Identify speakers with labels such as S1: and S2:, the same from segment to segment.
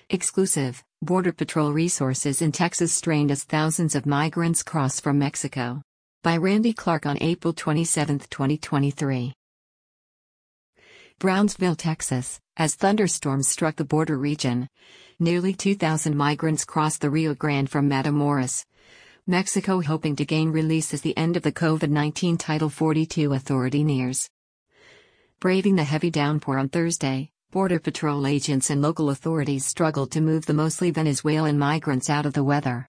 S1: Exclusive, Border Patrol resources in Texas strained as thousands of migrants cross from Mexico. By Randy Clark on April 27, 2023. Brownsville, Texas, as thunderstorms struck the border region. Nearly 2,000 migrants crossed the Rio Grande from Matamoros, Mexico, hoping to gain release as the end of the COVID-19 Title 42 authority nears. Braving the heavy downpour on Thursday, Border Patrol agents and local authorities struggled to move the mostly Venezuelan migrants out of the weather.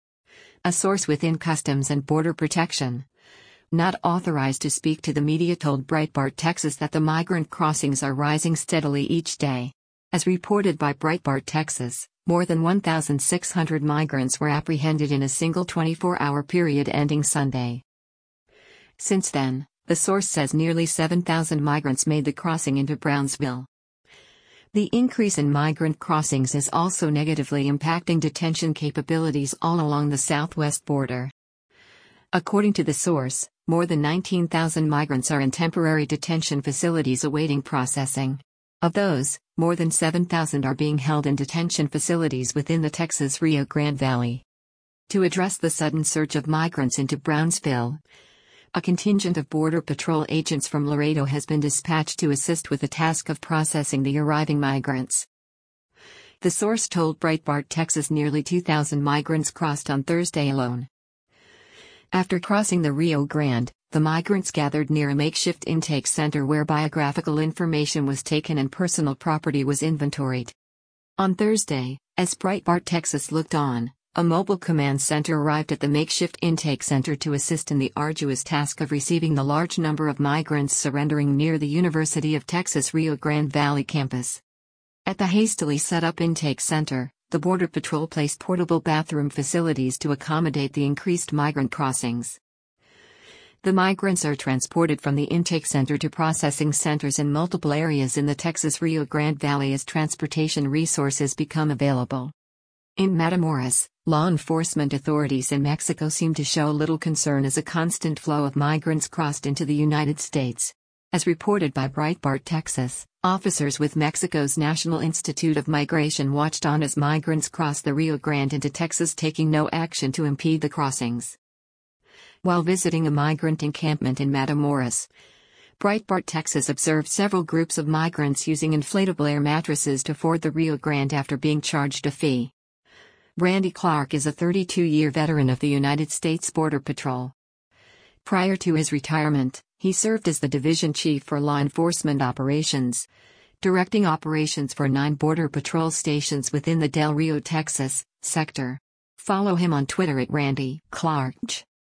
S1: A source within Customs and Border Protection, not authorized to speak to the media, told Breitbart Texas that the migrant crossings are rising steadily each day. As reported by Breitbart Texas, more than 1,600 migrants were apprehended in a single 24-hour period ending Sunday. Since then, the source says nearly 7,000 migrants made the crossing into Brownsville. The increase in migrant crossings is also negatively impacting detention capabilities all along the southwest border. According to the source, more than 19,000 migrants are in temporary detention facilities awaiting processing. Of those, more than 7,000 are being held in detention facilities within the Texas Rio Grande Valley. To address the sudden surge of migrants into Brownsville, a contingent of Border Patrol agents from Laredo has been dispatched to assist with the task of processing the arriving migrants. The source told Breitbart Texas nearly 2,000 migrants crossed on Thursday alone. After crossing the Rio Grande, the migrants gathered near a makeshift intake center where biographical information was taken and personal property was inventoried. On Thursday, as Breitbart Texas looked on, a mobile command center arrived at the makeshift intake center to assist in the arduous task of receiving the large number of migrants surrendering near the University of Texas Rio Grande Valley campus. At the hastily set up intake center, the Border Patrol placed portable bathroom facilities to accommodate the increased migrant crossings. The migrants are transported from the intake center to processing centers in multiple areas in the Texas Rio Grande Valley as transportation resources become available. In Matamoros, law enforcement authorities in Mexico seem to show little concern as a constant flow of migrants crossed into the United States. As reported by Breitbart Texas, officers with Mexico's National Institute of Migration watched on as migrants crossed the Rio Grande into Texas, taking no action to impede the crossings. While visiting a migrant encampment in Matamoros, Breitbart Texas observed several groups of migrants using inflatable air mattresses to ford the Rio Grande after being charged a fee. Randy Clark is a 32-year veteran of the United States Border Patrol. Prior to his retirement, he served as the division chief for law enforcement operations, directing operations for 9 Border Patrol stations within the Del Rio, Texas, sector. Follow him on Twitter at Randy Clark.